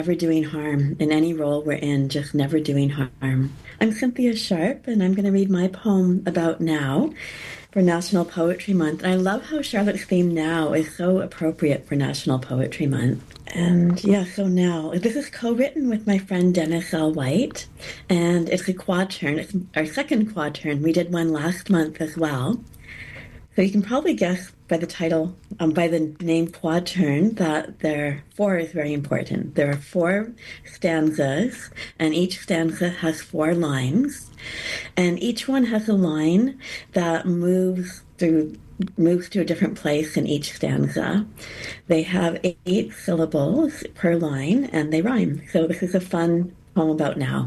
never doing harm in any role we're in, just never doing harm. I'm Cynthia Sharp, and I'm going to read my poem about now for National Poetry Month. And I love how Charlotte's theme now is so appropriate for National Poetry Month. And yeah, so now, this is co-written with my friend Dennis L. White, and it's a quatrain. It's our second quatrain. We did one last month as well. So you can probably guess by the title, by the name quatrain, that four is very important. There are four stanzas, and each stanza has four lines, and each one has a line that moves to a different place in each stanza. They have 8 syllables per line, and they rhyme. So this is a fun poem about now.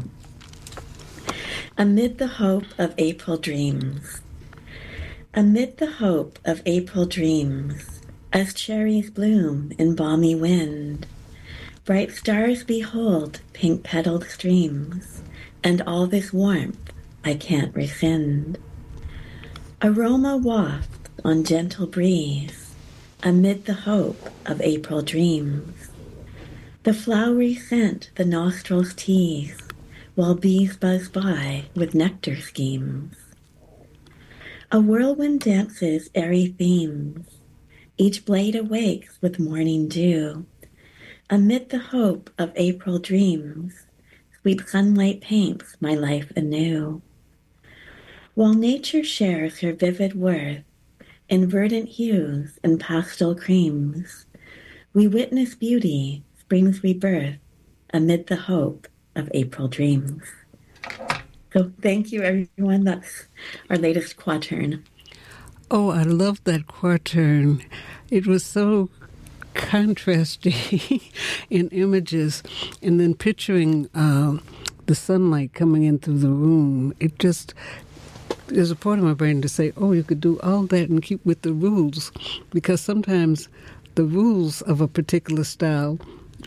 Amid the hope of April dreams. Amid the hope of April dreams, as cherries bloom in balmy wind, bright stars behold pink-petaled streams, and all this warmth I can't rescind. Aroma wafts on gentle breeze, amid the hope of April dreams. The flowery scent the nostrils tease, while bees buzz by with nectar schemes. A whirlwind dances airy themes, each blade awakes with morning dew. Amid the hope of April dreams, sweet sunlight paints my life anew. While nature shares her vivid worth in verdant hues and pastel creams, we witness beauty, spring's rebirth, amid the hope of April dreams. So thank you, everyone. That's our latest quatrain. Oh, I love that quatrain. It was so contrasty in images, and then picturing the sunlight coming in through the room. It just, there's a part of my brain to say, oh, you could do all that and keep with the rules, because sometimes the rules of a particular style,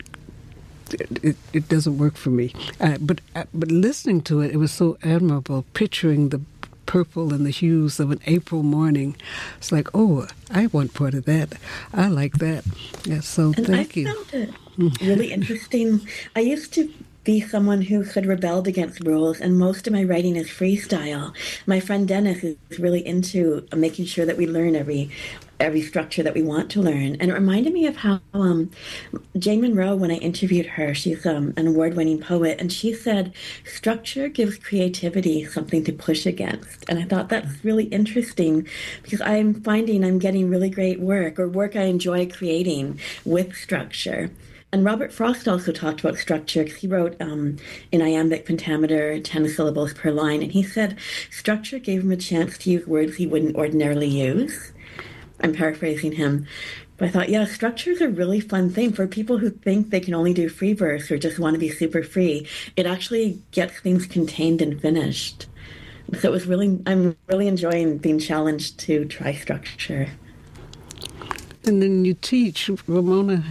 it doesn't work for me. But listening to it, it was so admirable, picturing the purple and the hues of an April morning. It's like, oh, I want part of that. I like that. Yeah, so and thank you. I found it really interesting. I used to be someone who had rebelled against rules, and most of my writing is freestyle. My friend Dennis is really into making sure that we learn every structure that we want to learn. And it reminded me of how Jane Monroe, when I interviewed her, she's an award-winning poet, and she said, structure gives creativity something to push against. And I thought that's really interesting, because I'm finding I'm getting really great work, or work I enjoy creating with structure. And Robert Frost also talked about structure, because he wrote in iambic pentameter, 10 syllables per line, and he said structure gave him a chance to use words he wouldn't ordinarily use. I'm paraphrasing him. But I thought, yeah, structure is a really fun thing for people who think they can only do free verse or just want to be super free. It actually gets things contained and finished. So I'm really enjoying being challenged to try structure. And then you teach, Ramona,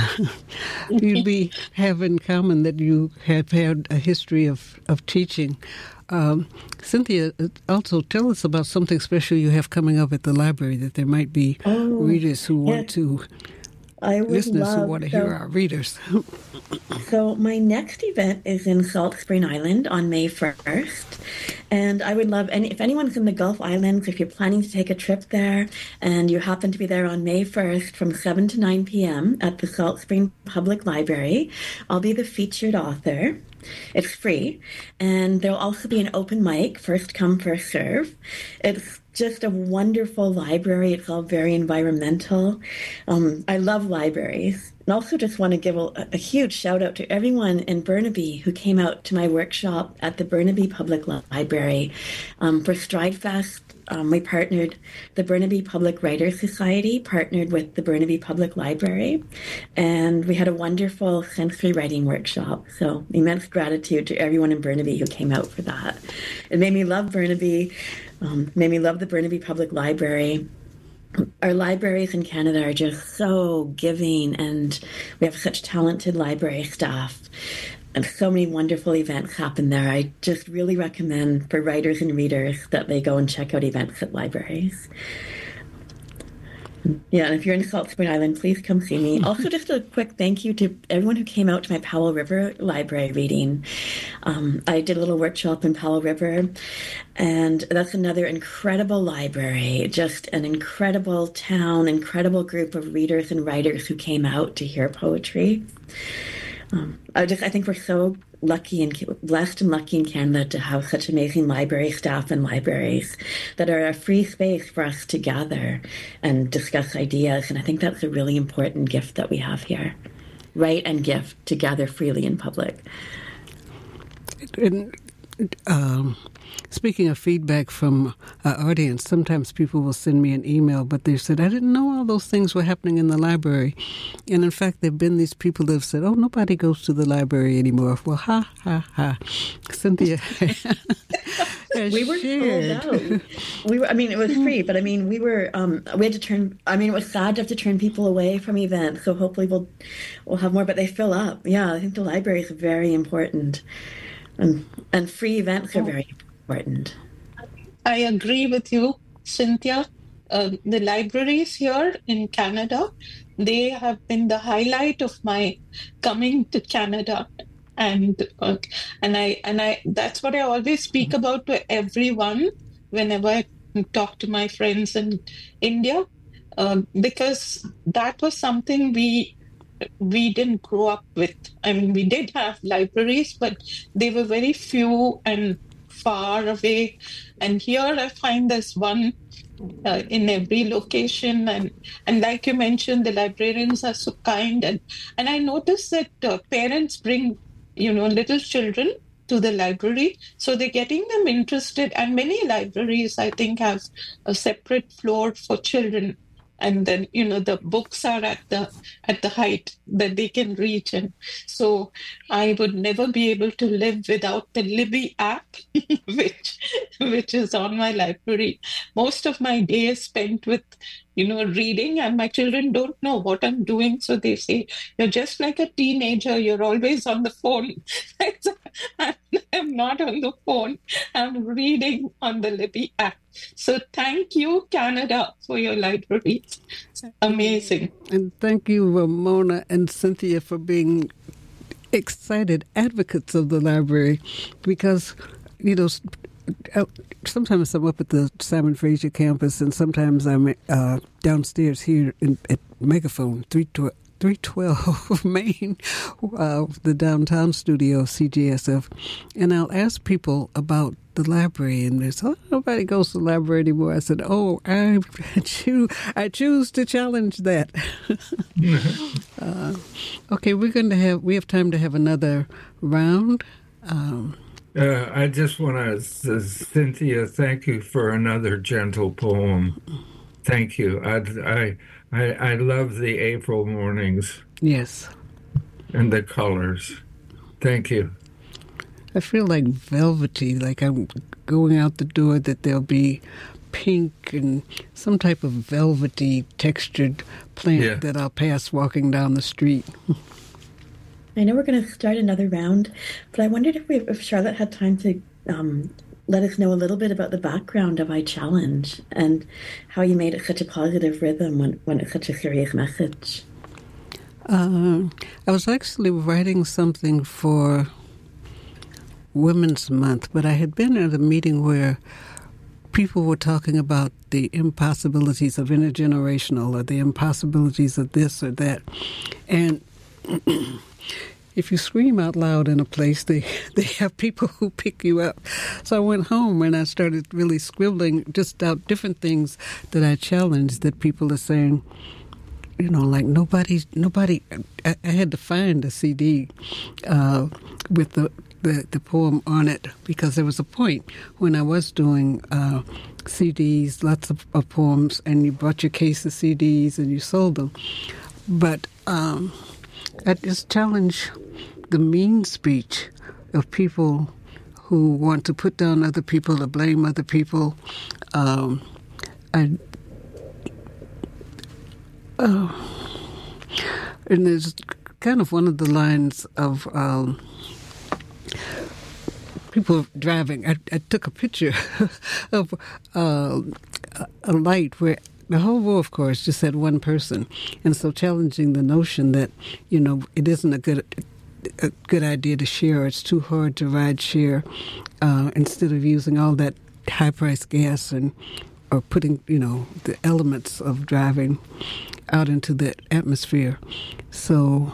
you have in common that you have had a history of teaching. Cynthia, also tell us about something special you have coming up at the library, that there might be readers who want to, listeners who want to hear our readers. So my next event is in Salt Spring Island on May 1st. And I would love, if anyone's in the Gulf Islands, if you're planning to take a trip there and you happen to be there on May 1st from 7 to 9 p.m. at the Salt Spring Public Library, I'll be the featured author. It's free. And there'll also be an open mic, first come, first serve. It's just a wonderful library. It's all very environmental. I love libraries. And also just want to give a huge shout out to everyone in Burnaby who came out to my workshop at the Burnaby Public Library. For Stride Fest, we partnered, the Burnaby Public Writers Society partnered with the Burnaby Public Library, and we had a wonderful sensory writing workshop. So immense gratitude to everyone in Burnaby who came out for that. It made me love Burnaby, made me love the Burnaby Public Library. Our libraries in Canada are just so giving, and we have such talented library staff. And so many wonderful events happen there. I just really recommend for writers and readers that they go and check out events at libraries. Yeah, and if you're in Salt Spring Island, please come see me. Also, just a quick thank you to everyone who came out to my Powell River Library reading. I did a little workshop in Powell River, and that's another incredible library, just an incredible town, incredible group of readers and writers who came out to hear poetry. I think we're so lucky and blessed and lucky in Canada to have such amazing library staff and libraries that are a free space for us to gather and discuss ideas. And I think that's a really important gift that we have here. Right and gift to gather freely in public. And, speaking of feedback from our audience, sometimes people will send me an email, but they said, I didn't know all those things were happening in the library. And in fact, there have been these people that have said, oh, nobody goes to the library anymore. Well, ha, ha, ha. Cynthia. We were sold out. It was free, but we had to turn, it was sad to have to turn people away from events. So hopefully we'll have more, but they fill up. Yeah, I think the library is very important. And free events are very important. I agree with you, Cynthia. The libraries here in Canada, they have been the highlight of my coming to Canada. And I that's what I always speak about to everyone whenever I talk to my friends in India, because that was something we didn't grow up with. We did have libraries, but they were very few and far away. And here I find there's one in every location. And like you mentioned, the librarians are so kind. And I noticed that parents bring, little children to the library. So they're getting them interested. And many libraries, I think, have a separate floor for children. And then, the books are at the height that they can reach. And so I would never be able to live without the Libby app, which is on my library. Most of my day is spent with, reading, and my children don't know what I'm doing. So they say, you're just like a teenager. You're always on the phone. I'm not on the phone. I'm reading on the Libby app. So thank you, Canada, for your libraries. Amazing. And thank you, Ramona and Cynthia, for being excited advocates of the library, because, sometimes I'm up at the Simon Fraser campus, and sometimes I'm downstairs here at Megaphone 312 Main, the downtown studio of CJSF, and I'll ask people about the library, and they say, oh, nobody goes to the library anymore. I said, oh, I choose to challenge that. Okay, we have time to have another round. I just want to, Cynthia, thank you for another gentle poem. Thank you. I love the April mornings. Yes. And the colors. Thank you. I feel like velvety, like I'm going out the door, that there'll be pink and some type of velvety textured plant that I'll pass walking down the street. I know we're going to start another round, but I wondered if Charlotte had time to let us know a little bit about the background of iChallenge and how you made it such a positive rhythm when it's such a serious message. I was actually writing something for Women's Month, but I had been at a meeting where people were talking about the impossibilities of intergenerational, or the impossibilities of this or that. And if you scream out loud in a place, they have people who pick you up. So I went home and I started really scribbling just out different things that I challenged that people are saying, like nobody. I had to find a CD with the poem on it, because there was a point when I was doing CDs, lots of poems, and you bought your case of CDs and you sold them. But I just challenge the mean speech of people who want to put down other people or blame other people. And there's kind of one of the lines of people driving. I took a picture of a light where the whole war, of course, just had one person. And so challenging the notion that, it isn't a good idea to share, or it's too hard to ride share, instead of using all that high-priced gas or putting, the elements of driving out into the atmosphere. So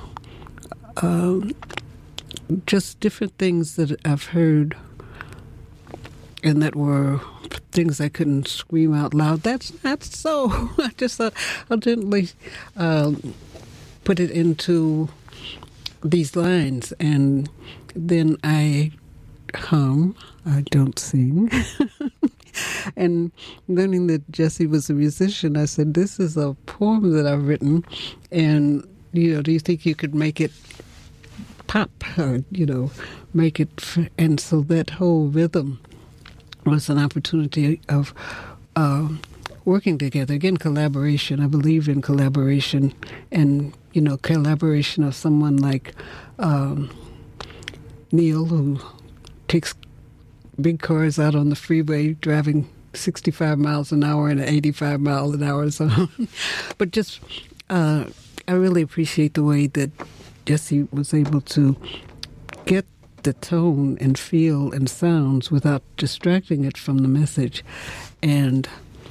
just different things that I've heard and that were things I couldn't scream out loud. That's not so. I just thought I'll gently put it into these lines, and then I hum. I don't sing. And learning that Jesse was a musician, I said, this is a poem that I've written, and, do you think you could make it pop, or, make it... And so that whole rhythm was an opportunity of working together. Again, collaboration. I believe in collaboration, and, collaboration of someone like Neil, who takes big cars out on the freeway driving 65 miles an hour and 85 miles an hour zone. But just, I really appreciate the way that Jesse was able to get the tone and feel and sounds without distracting it from the message. And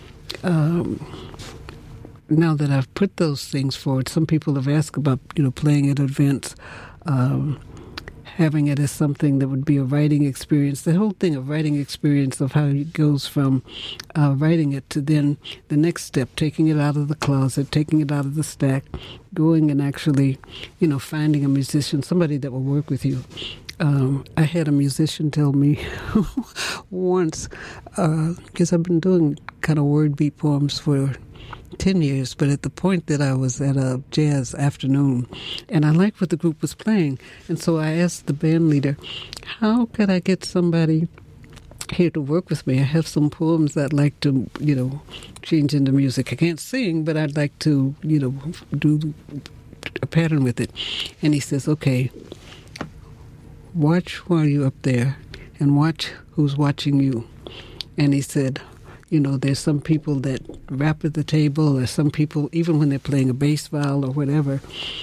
now that I've put those things forward, some people have asked about, playing at events, having it as something that would be a writing experience. The whole thing of writing experience, of how it goes from writing it to then the next step, taking it out of the closet, taking it out of the stack, going and actually, finding a musician, somebody that will work with you. I had a musician tell me once, because I've been doing kind of word beat poems for 10 years, but at the point that I was at a jazz afternoon, and I liked what the group was playing, and so I asked the band leader, how could I get somebody here to work with me? I have some poems I'd like to, change into music. I can't sing, but I'd like to, do a pattern with it. And he says, okay, watch while you're up there and watch who's watching you. And he said, there's some people that rap at the table, or some people, even when they're playing a bass viol or whatever,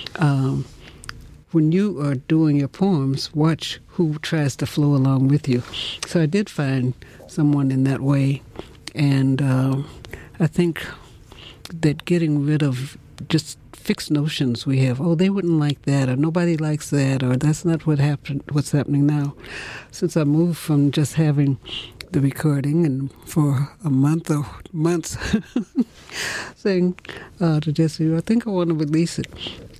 when you are doing your poems, watch who tries to flow along with you. So I did find someone in that way. And I think that getting rid of just fixed notions we have, they wouldn't like that, or nobody likes that, or that's not what's happening now. Since I moved from just having the recording, and for a month or months saying to Jesse, I think I want to release it,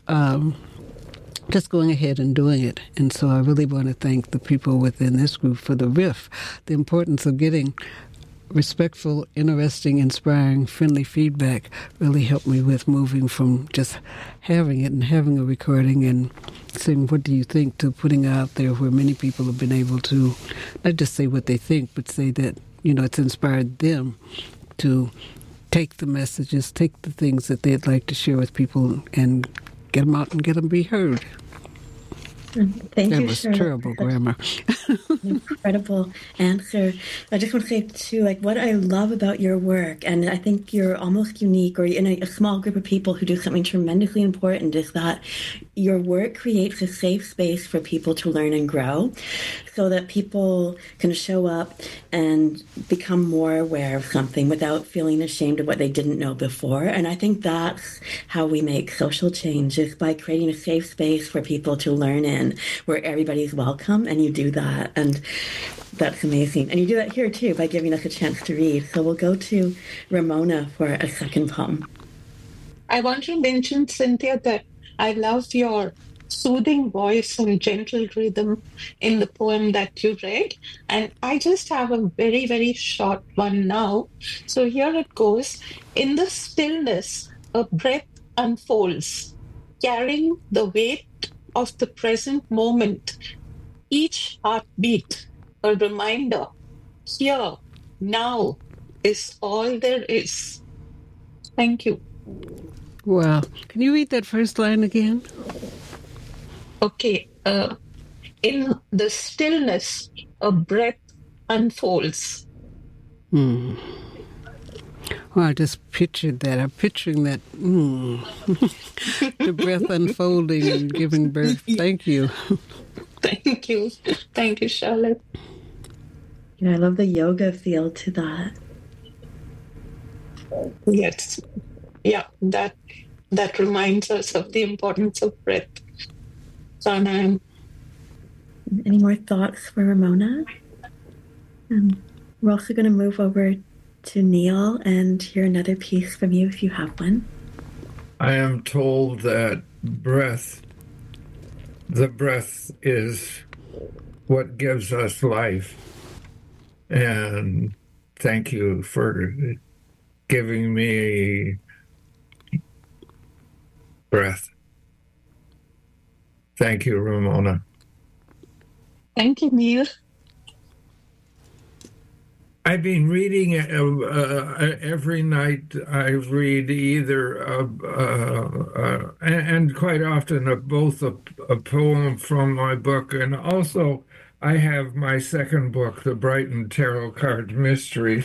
just going ahead and doing it. And so I really want to thank the people within this group for the riff, the importance of getting respectful, interesting, inspiring, friendly feedback really helped me with moving from just having it and having a recording and saying, what do you think, to putting it out there where many people have been able to not just say what they think, but say that, it's inspired them to take the messages, take the things that they'd like to share with people and get them out and get them be heard. Thank you, That was Shirley. terrible grammar. Incredible answer. I just want to say, too, what I love about your work, and I think you're almost unique, or in a small group of people who do something tremendously important, is that your work creates a safe space for people to learn and grow, so that people can show up and become more aware of something without feeling ashamed of what they didn't know before. And I think that's how we make social change, is by creating a safe space for people to learn in, where everybody's welcome, and you do that. And that's amazing. And you do that here, too, by giving us a chance to read. So we'll go to Ramona for a second poem. I want to mention, Cynthia, that I love your soothing voice and gentle rhythm in the poem that you read. And I just have a very, very short one now. So here it goes. In the stillness, a breath unfolds, carrying the weight of the present moment. Each heartbeat, a reminder, here, now, is all there is. Thank you. Wow. Can you read that first line again? Okay. In the stillness, a breath unfolds. Well, I just pictured that. I'm picturing that, the breath unfolding and giving birth. Thank you. Thank you. Thank you, Charlotte. Yeah, I love the yoga feel to that. Yes. Yeah, that reminds us of the importance of breath. Pranayam. Any more thoughts for Ramona? We're also going to move over to Neil and hear another piece from you if you have one. I am told that the breath is what gives us life. And thank you for giving me breath. Thank you, Ramona. Thank you, Neil. I've been reading every night. I read either, and quite often, both a poem from my book, and also I have my second book, The Brighton Tarot Card Mystery,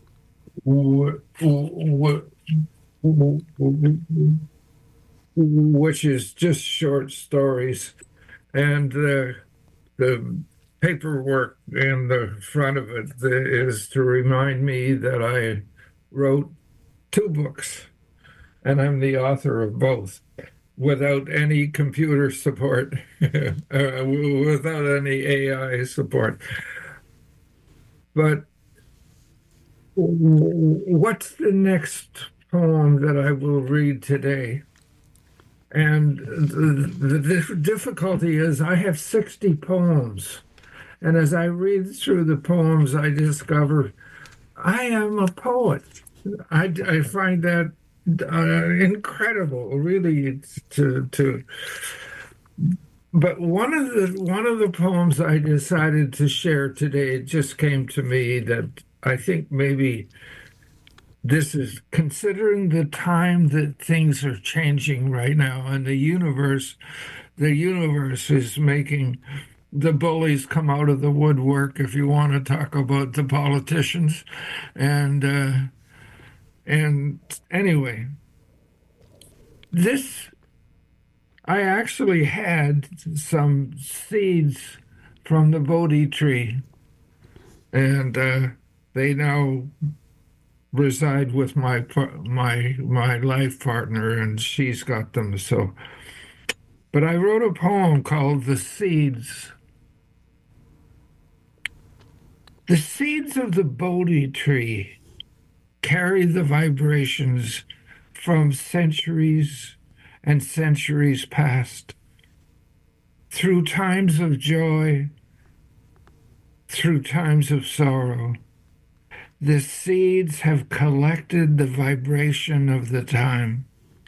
which is just short stories, and the paperwork in the front of it is to remind me that I wrote 2 books, and I'm the author of both, without any computer support, without any AI support. But what's the next poem that I will read today? And the difficulty is I have 60 poems. And as I read through the poems, I discover I am a poet. I find that incredible, really. But one of the poems I decided to share today, it just came to me that I think maybe this is, considering the time that things are changing right now, and the universe is making the bullies come out of the woodwork, if you want to talk about the politicians. And anyway, I actually had some seeds from the Bodhi tree, and they now reside with my life partner, and she's got them. So, but I wrote a poem called The Seeds. The seeds of the Bodhi tree carry the vibrations from centuries and centuries past, through times of joy, through times of sorrow. The seeds have collected the vibration of the time.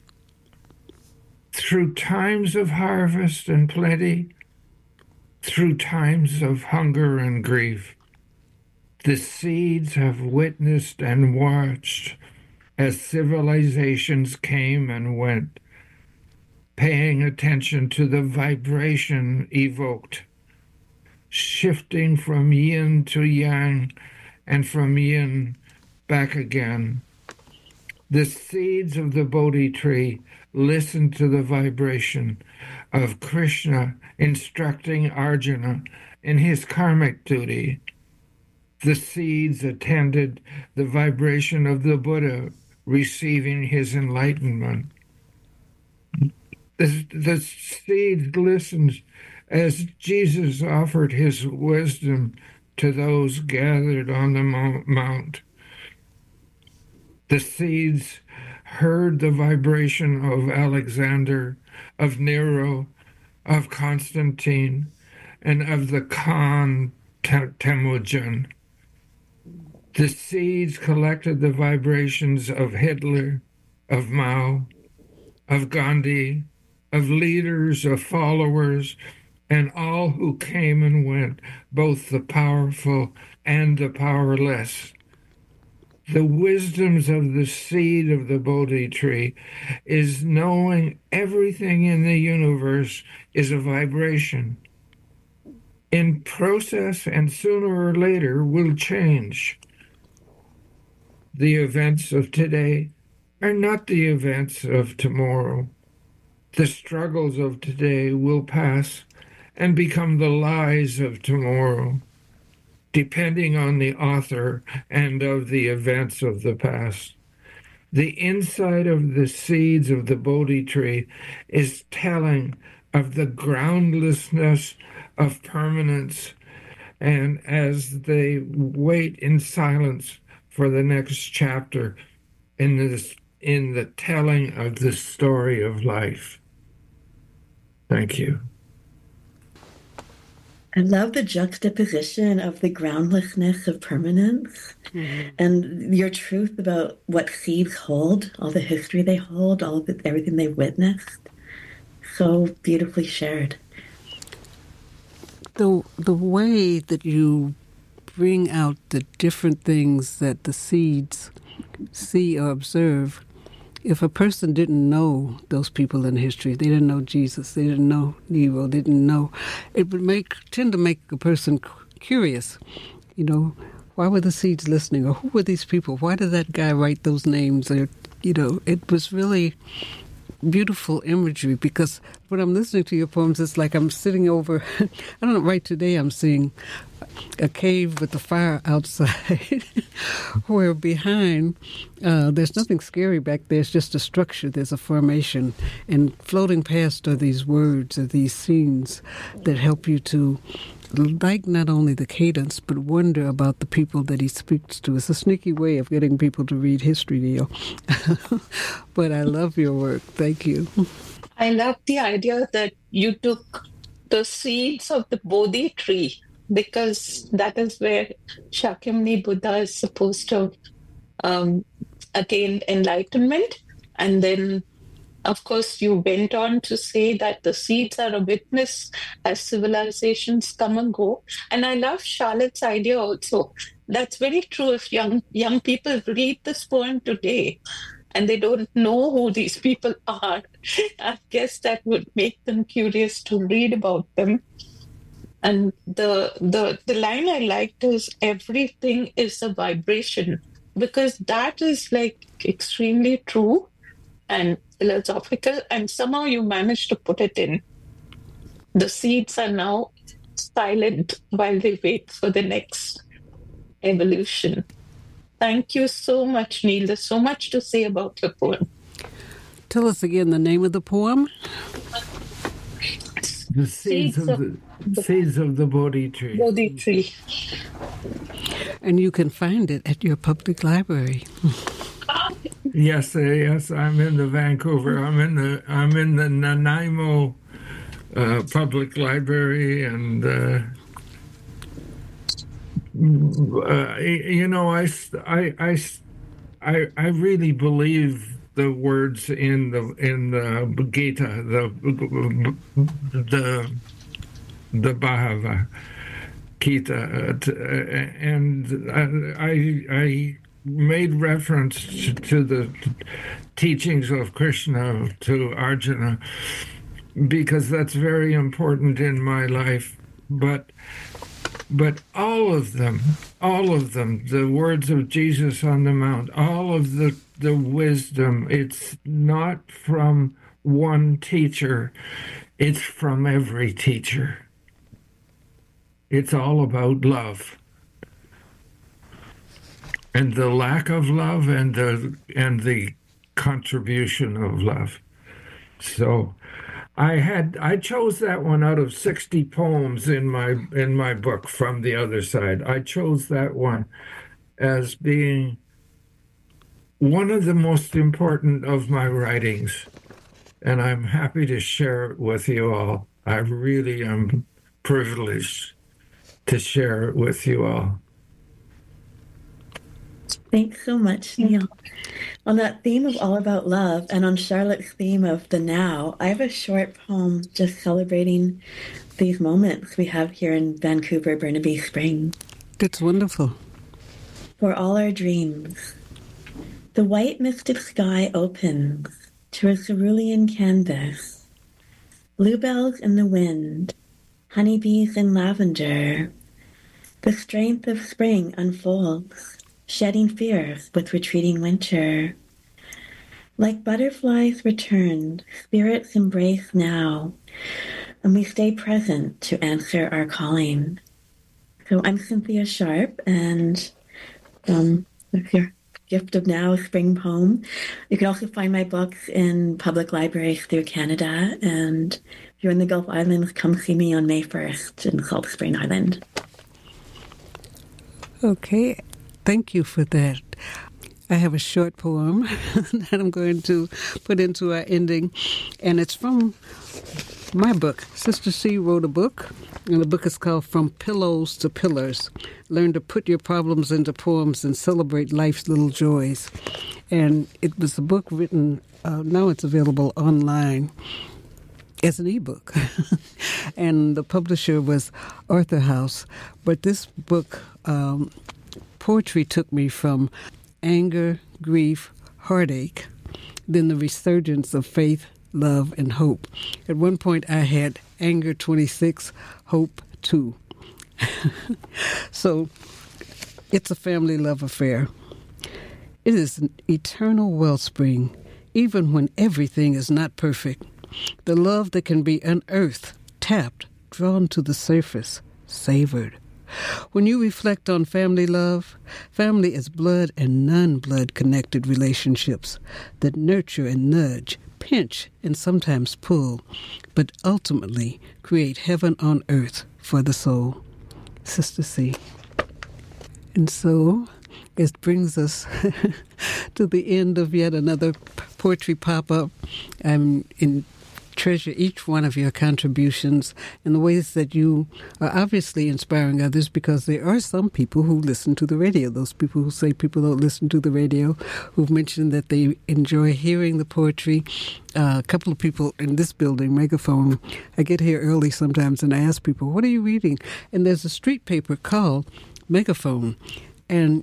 Through times of harvest and plenty, through times of hunger and grief, the seeds have witnessed and watched as civilizations came and went, paying attention to the vibration evoked, shifting from yin to yang and from yin back again. The seeds of the Bodhi tree listen to the vibration of Krishna instructing Arjuna in his karmic duty. The seeds attended the vibration of the Buddha receiving his enlightenment. The seed listens as Jesus offered his wisdom to those gathered on the mount. The seeds heard the vibration of Alexander, of Nero, of Constantine, and of the Khan Temujin. The seeds collected the vibrations of Hitler, of Mao, of Gandhi, of leaders, of followers, and all who came and went, both the powerful and the powerless. The wisdoms of the seed of the Bodhi tree is knowing everything in the universe is a vibration, in process, and sooner or later will change. The events of today are not the events of tomorrow. The struggles of today will pass and become the lies of tomorrow, depending on the author and of the events of the past. The inside of the seeds of the Bodhi tree is telling of the groundlessness of permanence, and as they wait in silence for the next chapter in the telling of the story of life. Thank you. I love the juxtaposition of the groundlessness of permanence and your truth about what seeds hold, all the history they hold, everything they've witnessed. So beautifully shared. The way that you bring out the different things that the seeds see or observe, if a person didn't know those people in history, they didn't know Jesus, they didn't know Nero, they didn't know, it would tend to make a person curious. You know, why were the seeds listening? Or who were these people? Why did that guy write those names? Or, you know, it was really beautiful imagery, because when I'm listening to your poems, it's like I'm sitting over, I don't know, right today I'm seeing a cave with the fire outside where behind there's nothing scary back there. It's just a structure. There's a formation, and floating past are these words or these scenes that help you to like not only the cadence, but wonder about the people that he speaks to. It's a sneaky way of getting people to read history, Neil. But I love your work. Thank you. I love the idea that you took the seeds of the Bodhi tree, because that is where Shakyamuni Buddha is supposed to attain enlightenment. And then, of course, you went on to say that the seeds are a witness as civilizations come and go. And I love Charlotte's idea also. That's very true. If young people read this poem today and they don't know who these people are, I guess that would make them curious to read about them. And the line I liked is, everything is a vibration, because that is like extremely true and philosophical, and somehow you managed to put it in. The seeds are now silent while they wait for the next evolution. Thank you so much, Neil. There's so much to say about your poem. Tell us again the name of the poem. The seeds of the Bodhi tree. Bodhi tree. And you can find it at your public library. Yes. I'm in the Vancouver. I'm in the Nanaimo Public Library, and you know, I really believe the words in the Gita, the Bhagavad Gita, and I made reference to the teachings of Krishna to Arjuna, because that's very important in my life. But all of them, the words of Jesus on the Mount, all of the wisdom, it's not from one teacher, it's from every teacher. It's all about love. And the lack of love and the contribution of love. So I chose that one out of 60 poems in my book, From the Other Side. I chose that one as being one of the most important of my writings, and I'm happy to share it with you all. I really am privileged to share it with you all. Thanks so much, Neil. On that theme of all about love, and on Charlotte's theme of the now, I have a short poem just celebrating these moments we have here in Vancouver, Burnaby Spring. That's wonderful. For all our dreams, the white misted sky opens to a cerulean canvas. Bluebells in the wind, honeybees in lavender. The strength of spring unfolds. shedding fears with retreating winter. Like butterflies returned, spirits embrace now, and we stay present to answer our calling. So I'm Cynthia Sharp, and your Gift of Now, spring poem. You can also find my books in public libraries through Canada, and if you're in the Gulf Islands, come see me on May 1st in Salt Spring Island. Okay, thank you for that. I have a short poem that I'm going to put into our ending, and it's from my book. Sister C wrote a book, and the book is called From Pillows to Pillars. Learn to put your problems into poems and celebrate life's little joys. And it was a book written, now it's available online as an ebook. And the publisher was Arthur House. But this book, poetry took me from anger, grief, heartache, then the resurgence of faith, love, and hope. At one point I had anger 26, hope 2. So it's a family love affair. It is an eternal wellspring, even when everything is not perfect. The love that can be unearthed, tapped, drawn to the surface, savored. When you reflect on family love, family is blood and non-blood connected relationships that nurture and nudge, pinch and sometimes pull, but ultimately create heaven on earth for the soul. Sister C. And so it brings us to the end of yet another poetry pop-up. Treasure each one of your contributions in the ways that you are obviously inspiring others, because there are some people who listen to the radio. Those people who say people don't listen to the radio, who've mentioned that they enjoy hearing the poetry. A couple of people in this building, Megaphone, I get here early sometimes and I ask people, what are you reading? And there's a street paper called Megaphone, and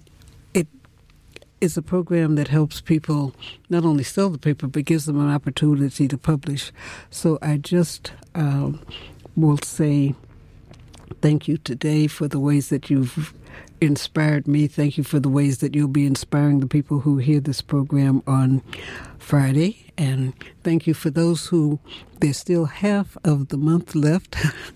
is a program that helps people not only sell the paper, but gives them an opportunity to publish. So I just will say thank you today for the ways that you've inspired me. Thank you for the ways that you'll be inspiring the people who hear this program on Friday. And thank you for those who, there's still half of the month left,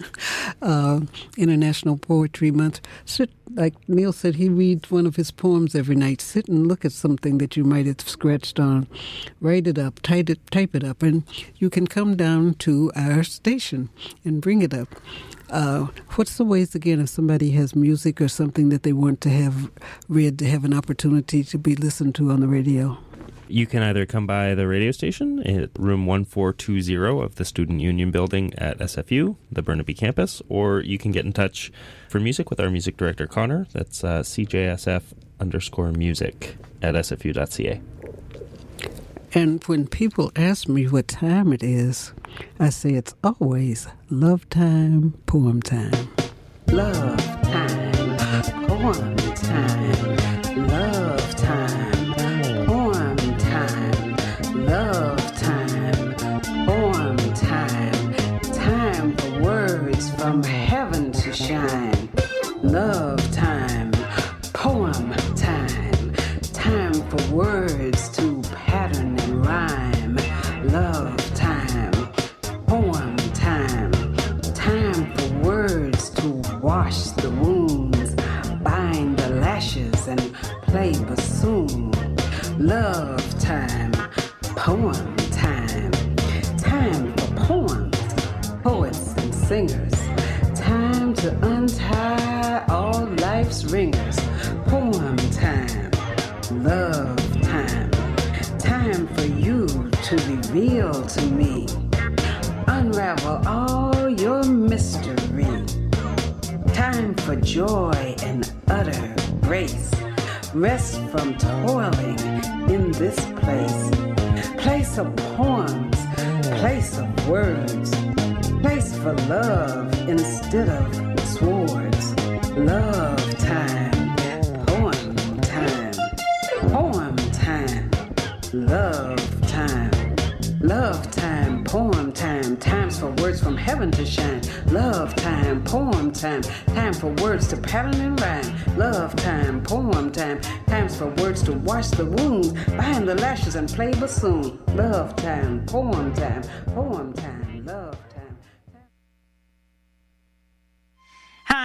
International Poetry Month. Sit, like Neil said, he reads one of his poems every night. Sit and look at something that you might have scratched on. Write it up, type it up, and you can come down to our station and bring it up. What's the ways, again, if somebody has music or something that they want to have read, to have an opportunity to be listened to on the radio? You can either come by the radio station at room 1420 of the Student Union Building at SFU, the Burnaby campus, or you can get in touch for music with our music director, Connor. That's CJSF_music at sfu.ca. And when people ask me what time it is, I say it's always love time, poem time. Love time, poem time, love time. Love time, poem time, time for words from heaven to shine. Love time, poem time, time for words to pattern and rhyme. Love time, poem time, time for words to wash the wounds, bind the lashes and play bassoon. Love time, poem time, time for poems, poets and singers, time to untie all life's ringers. Poem time, love time, time for you to reveal to me, unravel all your mystery. Time for joy and utter grace, rest from toiling in this place. Place of poems, place of words, place for love instead of swords. Love time, poem time, poem time, love time, poem time. time, times for words from heaven to shine. Love time, poem time, time for words to pattern and rhyme. Love time, poem time, times for words to wash the wounds, bind the lashes and play bassoon. Love time, poem time, poem time.